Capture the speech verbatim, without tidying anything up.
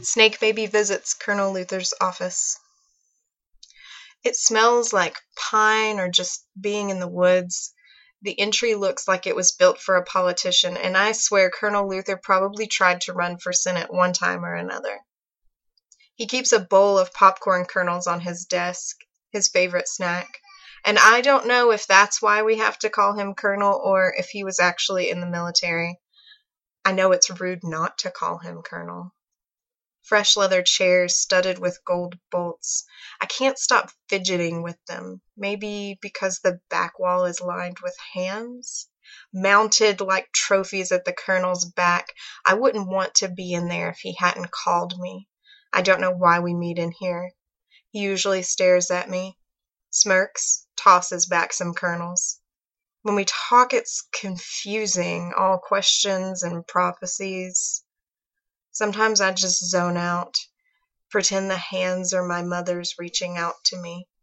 Snake Baby visits Colonel Luther's office. It smells like pine or just being in the woods. The entry looks like it was built for a politician, and I swear Colonel Luther probably tried to run for Senate one time or another. He keeps a bowl of popcorn kernels on his desk, his favorite snack, and I don't know if that's why we have to call him Colonel or if he was actually in the military. I know it's rude not to call him Colonel. Fresh leather chairs studded with gold bolts. I can't stop fidgeting with them, maybe because the back wall is lined with hands. Mounted like trophies at the Colonel's back. I wouldn't want to be in there if he hadn't called me. I don't know why we meet in here. He usually stares at me, smirks, tosses back some kernels. When we talk, it's confusing, all questions and prophecies. Sometimes I just zone out, pretend the hands are my mother's reaching out to me.